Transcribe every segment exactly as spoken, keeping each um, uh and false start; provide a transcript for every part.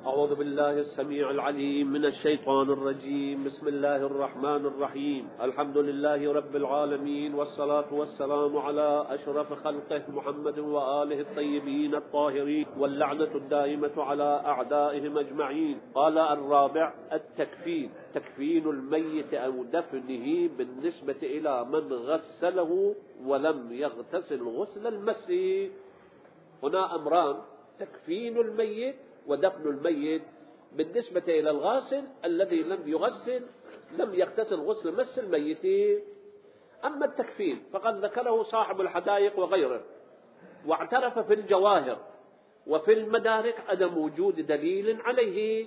أعوذ بالله السميع العليم من الشيطان الرجيم. بسم الله الرحمن الرحيم. الحمد لله رب العالمين، والصلاة والسلام على أشرف خلقه محمد وآله الطيبين الطاهرين، واللعنة الدائمة على أعدائهم أجمعين. قال الرابع: التكفين، تكفين الميت أو دفنه بالنسبة إلى من غسله ولم يغتسل غسل المس. هنا أمران: تكفين الميت ودفن الميت بالنسبة إلى الغاسل الذي لم يغسل لم يغتسل غسل مس الميت. أما التكفين فقد ذكره صاحب الحدائق وغيره، واعترف في الجواهر وفي المدارك عدم وجود دليل عليه،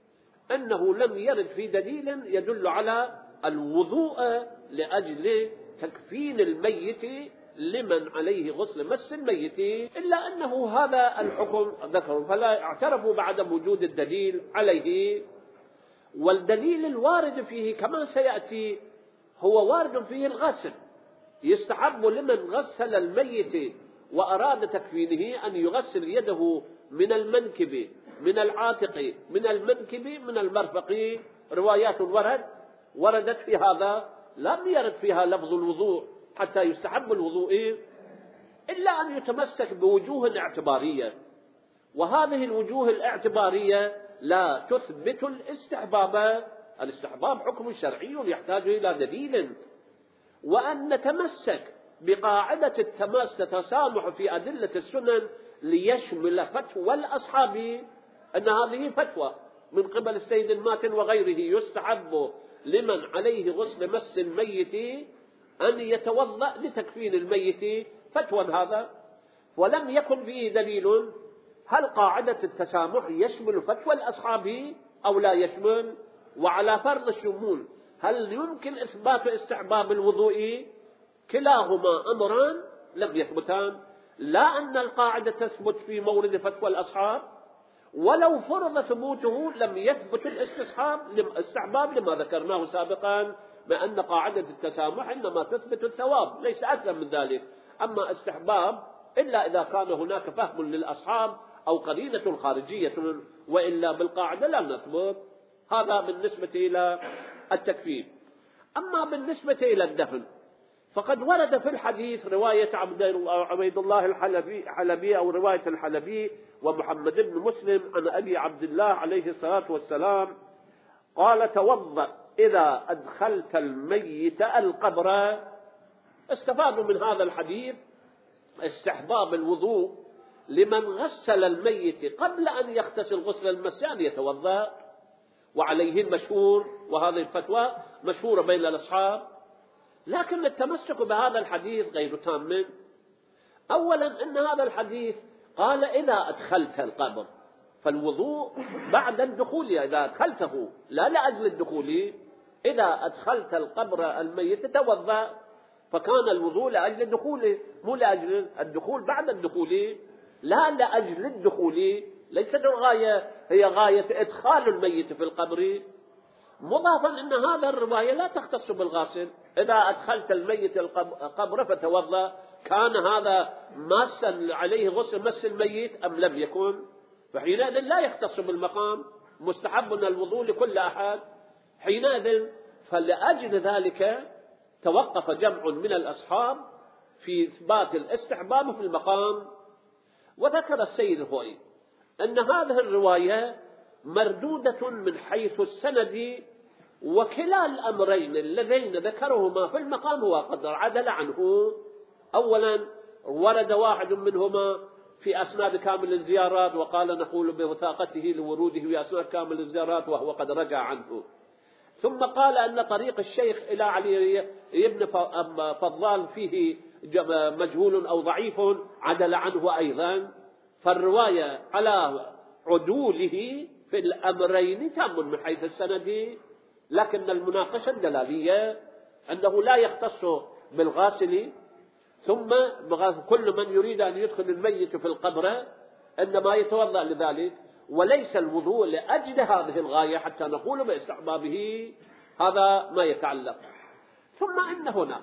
أنه لم يرد في دليل يدل على الوضوء لأجل تكفين الميت لمن عليه غسل مس الميت، إلا أنه هذا الحكم ذكره، فلا اعترفوا بعدم وجود الدليل عليه. والدليل الوارد فيه كما سيأتي هو وارد فيه الغسل. يستحب لمن غسل الميت وأراد تكفينه أن يغسل يده من المنكب، من العاتق، من المنكب، من المرفق. روايات ورد وردت في هذا، لم يرد فيها لفظ الوضوء حتى يستحب الوضوء، إلا أن يتمسك بوجوه اعتبارية، وهذه الوجوه الاعتبارية لا تثبت الاستحباب. الاستحباب حكم شرعي يحتاج إلى دليل، وأن نتمسك بقاعدة التماس التسامح في أدلة السنن ليشمل فتوى الأصحاب، أن هذه فتوى من قبل السيد الماتن وغيره: يستحب لمن عليه غسل مس الميت أن يتوضأ لتكفين الميت، فتوى هذا. ولم يكن فيه دليل هل قاعدة التسامح يشمل فتوى الأصحاب أو لا يشمل. وعلى فرض الشمول هل يمكن إثبات استحباب الوضوء؟ كلاهما أمران لم يثبتان، لا أن القاعدة تثبت في مورد فتوى الأصحاب، ولو فرض ثبوته لم يثبت الاستصحاب الاستحباب لما ذكرناه سابقا، بأن قاعدة التسامح إنما تثبت الثواب ليس أكثر من ذلك. أما استحباب إلا إذا كان هناك فهم للأصحاب أو قرينة خارجية، وإلا بالقاعدة لا نثبت. هذا بالنسبة إلى التكفير. أما بالنسبة إلى الدفن فقد ورد في الحديث رواية عبيد الله الحلبي أو رواية الحلبي ومحمد بن مسلم عن أبي عبد الله عليه الصلاة والسلام قال: توضأ إذا أدخلت الميت القبر. استفادوا من هذا الحديث استحباب الوضوء لمن غسل الميت قبل أن يغتسل غسل المس أن يتوضأ، وعليه المشهور، وهذه الفتوى مشهورة بين الأصحاب. لكن التمسك بهذا الحديث غير تام. أولا أن هذا الحديث قال إذا أدخلت القبر، فالوضوء بعد الدخول، إذا أدخلته لا لأجل الدخول. إذا أدخلت القبر الميت توضأ، فكان الوضوء لأجل الدخول مو لأجل الدخول بعد الدخول، لا لأجل الدخول. ليست الغاية هي غاية إدخال الميت في القبر. مضافا أن هذا الرواية لا تختص بالغاسل. إذا أدخلت الميت القبر فتوضأ، كان هذا ماسا عليه غسل مس الميت أم لم يكن؟ فحينئذ لا يختص بالمقام، مستحب الوضوء لكل أحد حينئذ. فلأجل ذلك توقف جمع من الأصحاب في إثبات الاستحباب في المقام. وذكر السيد الخوئي أن هذه الرواية مردودة من حيث السند، وكلا الأمرين اللذين ذكرهما في المقام هو قد عدل عنه. أولا ورد واحد منهما في أسناد كامل الزيارات وقال نقول بوثاقته لوروده في أسناد كامل الزيارات وهو قد رجع عنه، ثم قال أن طريق الشيخ إلى علي بن فضال فيه مجهول أو ضعيف عدل عنه أيضا. فالرواية على عدوله في الأمرين تام من حيث السند، لكن المناقشة الدلالية أنه لا يختص بالغاسل. ثم كل من يريد أن يدخل الميت في القبر إنما يتوضأ لذلك، وليس الوضوء لأجل هذه الغاية حتى نقول باستحبابه. هذا ما يتعلق. ثم إن هنا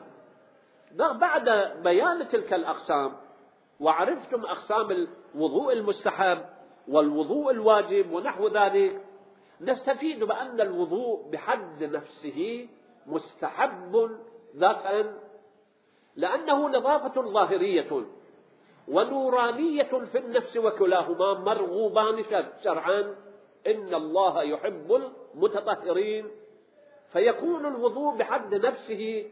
بعد بيان تلك الأقسام وعرفتم أقسام الوضوء المستحب والوضوء الواجب ونحو ذلك، نستفيد بأن الوضوء بحد نفسه مستحب ذاتا، لأنه نظافة ظاهرية ونورانية في النفس، وكلاهما مرغوبان شرعا. إن الله يحب المتطهرين، فيكون الوضوء بحد نفسه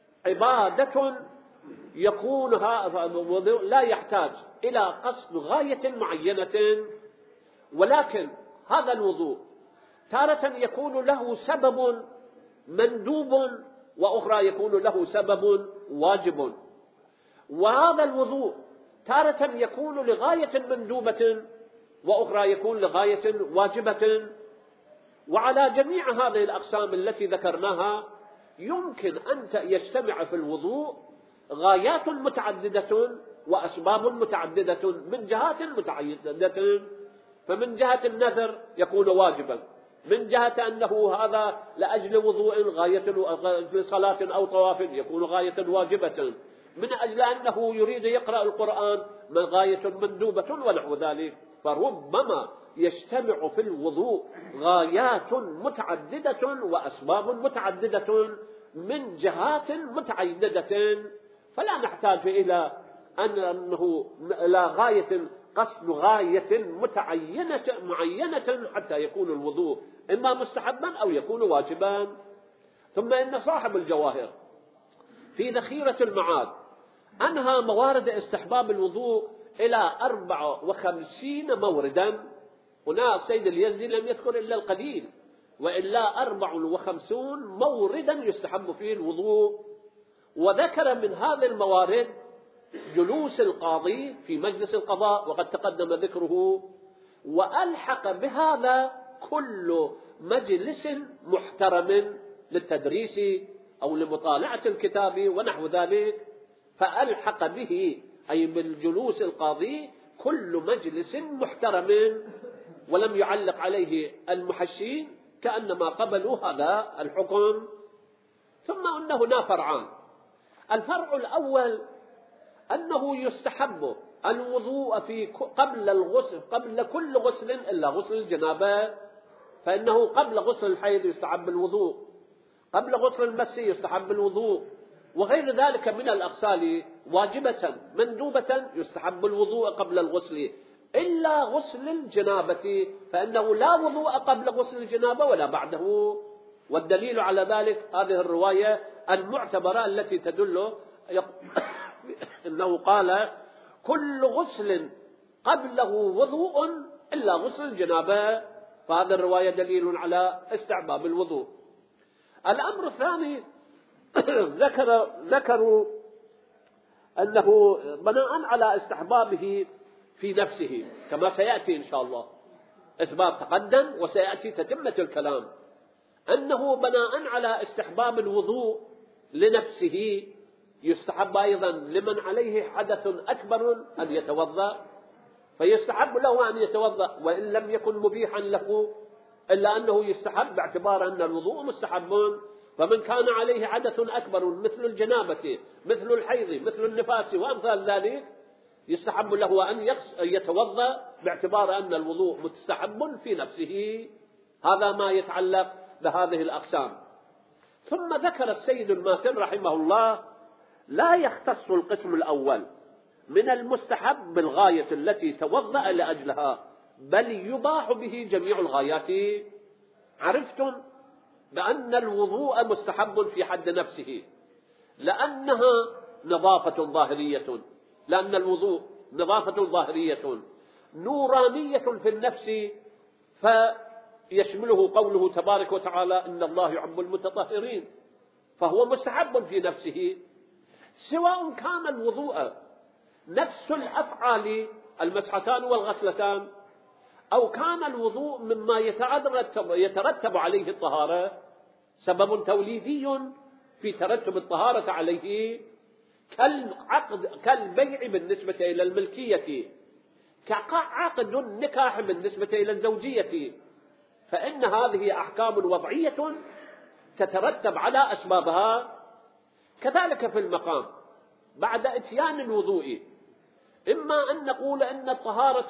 عبادة يكون هذا الوضوء لا يحتاج إلى قصد غاية معينة، ولكن هذا الوضوء تارة يكون له سبب مندوب، وأخرى يكون له سبب واجب. وهذا الوضوء تارة يكون لغاية مندوبة، وأخرى يكون لغاية واجبة. وعلى جميع هذه الأقسام التي ذكرناها يمكن أن يجتمع في الوضوء غايات متعددة وأسباب متعددة من جهات متعددة. فمن جهة النذر يكون واجبا، من جهة أنه هذا لأجل وضوء غاية لصلاة أو طواف يكون غاية واجبة، من أجل أنه يريد يقرأ القرآن من غاية مندوبة ونحو ذلك. فربما يجتمع في الوضوء غايات متعددة وأسباب متعددة من جهات متعددة، فلا نحتاج إلى أنه لا غاية قصد غاية متعينة معينة حتى يكون الوضوء إما مستحبا أو يكون واجبا. ثم إن صاحب الجواهر في ذخيرة المعاد أنهى موارد استحباب الوضوء إلى أربع وخمسين موردا. هنا السيد اليزدي لم يذكر إلا القليل، وإلا أربع وخمسون موردا يستحب فيه الوضوء. وذكر من هذه الموارد جلوس القاضي في مجلس القضاء وقد تقدم ذكره، وألحق بهذا كل مجلس محترم للتدريس أو لمطالعة الكتاب ونحو ذلك، فألحق به أي بالجلوس القاضي كل مجلس محترم، ولم يعلق عليه المحشين كأنما قبلوا هذا الحكم. ثم أن هنا فرعان. الفرع الأول أنه يستحب الوضوء في قبل الغسل قبل كل غسل إلا غسل الجنابة، فإنه قبل غسل الحيض يستحب الوضوء، قبل غسل المس يستحب الوضوء، وغير ذلك من الأغسال واجبة مندوبة يستحب الوضوء قبل الغسل إلا غسل الجنابة، فإنه لا وضوء قبل غسل الجنابة ولا بعده. والدليل على ذلك هذه الرواية المعتبرة التي تدل إنه قال كل غسل قبله وضوء إلا غسل الجنابة، فهذه الرواية دليل على استحباب الوضوء. الأمر الثاني ذكر ذكروا أنه بناء على استحبابه في نفسه كما سيأتي إن شاء الله، إثبات تقدم وسيأتي تتمة الكلام، أنه بناء على استحباب الوضوء لنفسه يستحب أيضا لمن عليه حدث أكبر أن يتوضأ، فيستحب له أن يتوضأ وإن لم يكن مبيحا له، إلا أنه يستحب باعتبار أن الوضوء مستحب. فمن كان عليه حدث أكبر مثل الجنابة مثل الحيض مثل النفاس وأمثال ذلك يستحب له أن يتوضأ باعتبار أن الوضوء مستحب في نفسه. هذا ما يتعلق بهذه الأقسام. ثم ذكر السيد الماتن رحمه الله لا يختص القسم الأول من المستحب بالغاية التي توضأ لأجلها، بل يباح به جميع الغايات. عرفتم بأن الوضوء مستحب في حد نفسه لأنها نظافة ظاهرية، لأن الوضوء نظافة ظاهرية نورانية في النفس، فيشمله قوله تبارك وتعالى إن الله يحب المتطهرين، فهو مستحب في نفسه، سواء كان الوضوء نفس الأفعال المسحتان والغسلتان أو كان الوضوء مما يترتب, يترتب عليه الطهارة، سبب توليدي في ترتب الطهارة عليه، كالعقد كالبيع بالنسبة إلى الملكية، كعقد النكاح بالنسبة إلى الزوجية، فإن هذه أحكام وضعية تترتب على أسبابها. كذلك في المقام بعد إتيان الوضوء، إما أن نقول أن الطهارة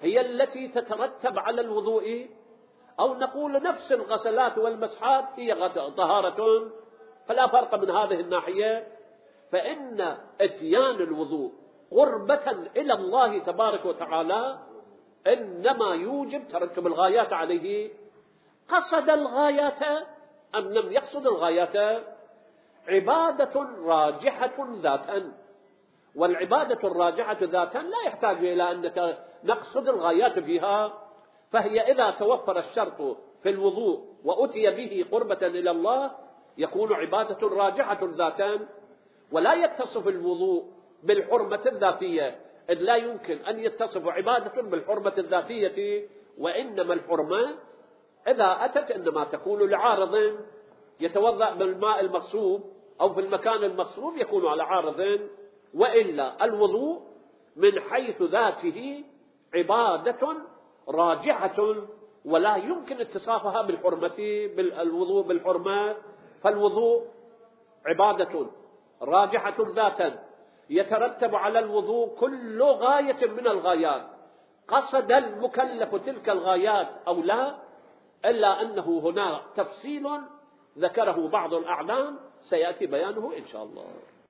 هي التي تترتب على الوضوء، أو نقول نفس الغسلات والمسحات هي طهارة، فلا فرق من هذه الناحية. فإن إتيان الوضوء قربة إلى الله تبارك وتعالى إنما يوجب ترتب الغايات عليه. قصد الغايات أم لم يقصد الغايات؟ عبادة راجحة ذاتا، والعبادة الراجحة ذاتا لا يحتاج إلى أن نقصد الغايات فيها. فهي إذا توفر الشرط في الوضوء وأتي به قربة إلى الله يكون عبادة راجحة ذاتا. ولا يتصف الوضوء بالحرمة الذاتية، إذ لا يمكن أن يتصف عبادة بالحرمة الذاتية، وإنما الحرمة إذا أتت إنما تكون لعارض، يتوضأ بالماء المغصوب أو في المكان المغصوب يكون على عارض. وإلا الوضوء من حيث ذاته عبادة راجحة ولا يمكن اتصافها بالحرمة، بالوضوء بالحرمة. فالوضوء عبادة راجحة ذاتا يترتب على الوضوء كل غاية من الغايات، قصد المكلف تلك الغايات أو لا، إلا أنه هنا تفصيل ذكره بعض الأعلام سيأتي بيانه إن شاء الله.